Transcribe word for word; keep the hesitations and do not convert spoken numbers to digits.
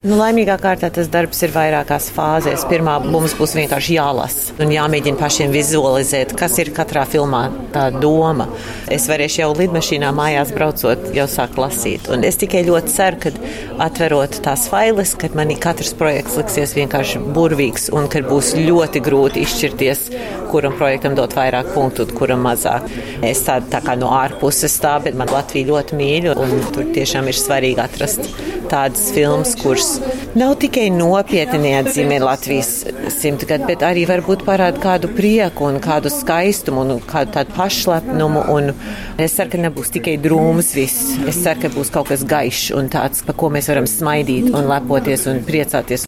Nu, laimīgā kārtā tas darbs ir vairākās fāzēs. Pirmā mums būs vienkārši jālasa un jāmēģina pašiem vizualizēt, kas ir katrā filmā tā doma. Es varēšu jau lidmašīnā mājās braucot, jau sākt lasīt. Un es tikai ļoti ceru, ka atverot tās failes, kad man katrs projekts liksies vienkārši burvīgs un kad būs ļoti grūti izšķirties, kuram projektam dot vairāk punktu, kuram mazāk. Es tādu tā kā no ārpuses tā, bet man Latviju ļoti mīļu un tur tiešām ir svarīgi atrast tādas filmas, kuras nav tikai nopietni neatzīmē Latvijas simtu gadu, bet arī varbūt parāda kādu prieku un kādu skaistumu un kādu tādu pašlepnumu. Un es ceru, ka nebūs tikai drūms viss. Es ceru, ka būs kaut kas gaišs un tāds, pa ko mēs varam smaidīt un lepoties un priecāties.